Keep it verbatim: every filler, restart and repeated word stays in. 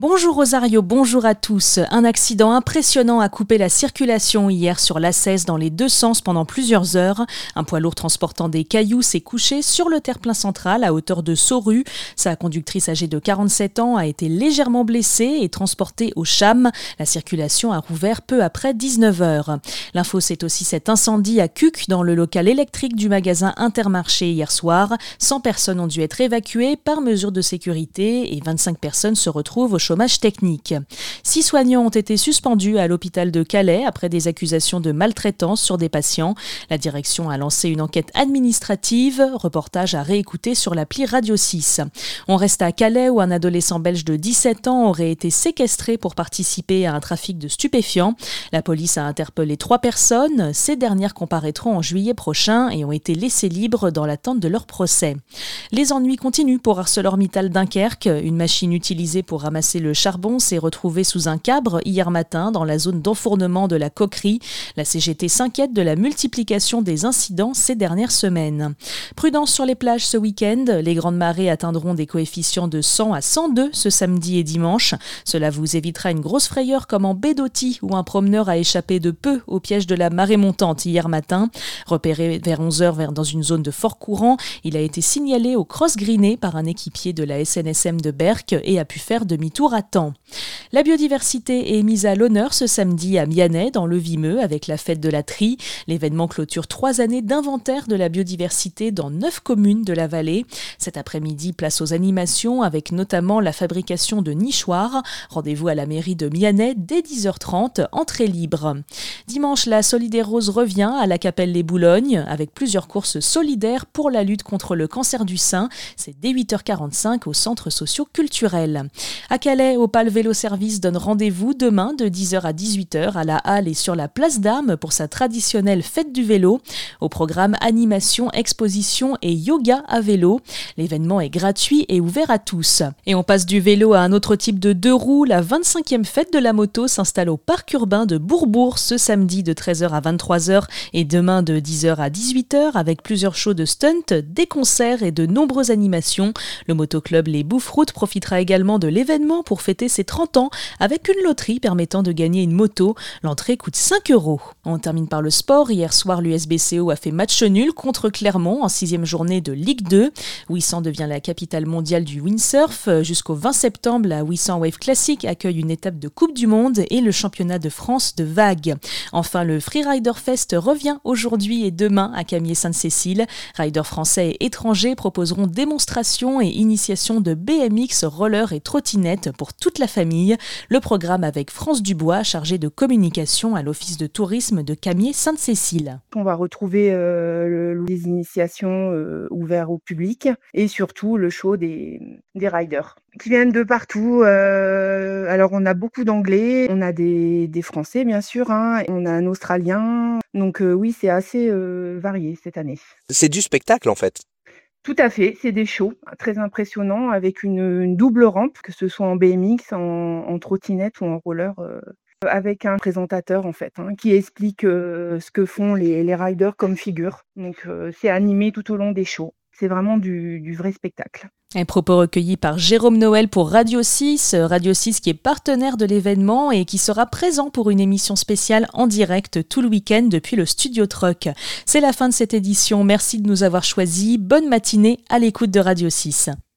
Bonjour Rosario, bonjour à tous. Un accident impressionnant a coupé la circulation hier sur l'A seize dans les deux sens pendant plusieurs heures. Un poids lourd transportant des cailloux s'est couché sur le terre-plein central à hauteur de Sorue. Sa conductrice âgée de quarante-sept ans a été légèrement blessée et transportée au CHAM. La circulation a rouvert peu après dix-neuf heures. L'info, c'est aussi cet incendie à Cuques dans le local électrique du magasin Intermarché hier soir. cent personnes ont dû être évacuées par mesure de sécurité et vingt-cinq personnes se retrouvent au chômage technique. Six soignants ont été suspendus à l'hôpital de Calais après des accusations de maltraitance sur des patients. La direction a lancé une enquête administrative. Reportage à réécouter sur l'appli Radio six. On reste à Calais où un adolescent belge de dix-sept ans aurait été séquestré pour participer à un trafic de stupéfiants. La police a interpellé trois personnes. Ces dernières comparaîtront en juillet prochain et ont été laissées libres dans l'attente de leur procès. Les ennuis continuent pour ArcelorMittal Dunkerque. Une machine utilisée pour ramasser le charbon s'est retrouvée sous un cabre hier matin dans la zone d'enfournement de la coquerie. La C G T s'inquiète de la multiplication des incidents ces dernières semaines. Prudence sur les plages ce week-end. Les grandes marées atteindront des coefficients de cent à cent deux ce samedi et dimanche. Cela vous évitera une grosse frayeur comme en baie d'Authie où un promeneur a échappé de peu au piège de la marée montante hier matin. Repéré vers onze heures dans une zone de fort courant, il a été signalé au cross-greené par un équipier de la S N S M de Berck et a pu faire demi-tour à temps. La biodiversité est mise à l'honneur ce samedi à Mianais, dans le Vimeux, avec la fête de la Trie. L'événement clôture trois années d'inventaire de la biodiversité dans neuf communes de la vallée. Cet après-midi, place aux animations, avec notamment la fabrication de nichoirs. Rendez-vous à la mairie de Mianais dès dix heures trente, entrée libre. Dimanche, la Solidérose revient à la Capelle-les-Boulognes, avec plusieurs courses solidaires pour la lutte contre le cancer du sein. C'est dès huit heures quarante-cinq au centre socio-culturel. À Calais, Opale Vélo Service donne rendez-vous demain de dix heures à dix-huit heures à la halle et sur la place d'Armes pour sa traditionnelle fête du vélo. Au programme animation, exposition et yoga à vélo. L'événement est gratuit et ouvert à tous. Et on passe du vélo à un autre type de deux roues. La vingt-cinquième fête de la moto s'installe au parc urbain de Bourbourg ce samedi de treize heures à vingt-trois heures et demain de dix heures à dix-huit heures avec plusieurs shows de stunt, des concerts et de nombreuses animations. Le motoclub Les Bouffroutes profitera également de l'événement pour fêter ses trente ans avec une loterie permettant de gagner une moto. L'entrée coûte cinq euros. On termine par le sport. Hier soir, l'U S B C O a fait match nul contre Clermont en sixième journée de Ligue deux. Ouessant devient la capitale mondiale du windsurf. Jusqu'au vingt septembre, la Ouessant Wave Classic accueille une étape de Coupe du Monde et le championnat de France de vague. Enfin, le Freerider Fest revient aujourd'hui et demain à Camier-Sainte-Cécile. Riders français et étrangers proposeront démonstrations et initiations de B M X, roller et trottinette pour toute la famille. Le programme avec France Dubois, chargée de communication à l'Office de tourisme de Camier-Sainte-Cécile. On va retrouver euh, le, les initiations euh, ouvertes au public et surtout le show des, des riders qui viennent de partout. Euh, alors on a beaucoup d'anglais, on a des, des français bien sûr, hein, on a un australien. Donc euh, oui, c'est assez euh, varié cette année. C'est du spectacle en fait. Tout à fait, c'est des shows très impressionnants avec une, une double rampe, que ce soit en B M X, en, en trottinette ou en roller, euh, avec un présentateur en fait, hein, qui explique euh, ce que font les, les riders comme figure. Donc euh, c'est animé tout au long des shows. C'est vraiment du, du vrai spectacle. Un propos recueilli par Jérôme Noël pour Radio six, Radio six qui est partenaire de l'événement et qui sera présent pour une émission spéciale en direct tout le week-end depuis le Studio Truck. C'est la fin de cette édition, merci de nous avoir choisis, bonne matinée à l'écoute de Radio six.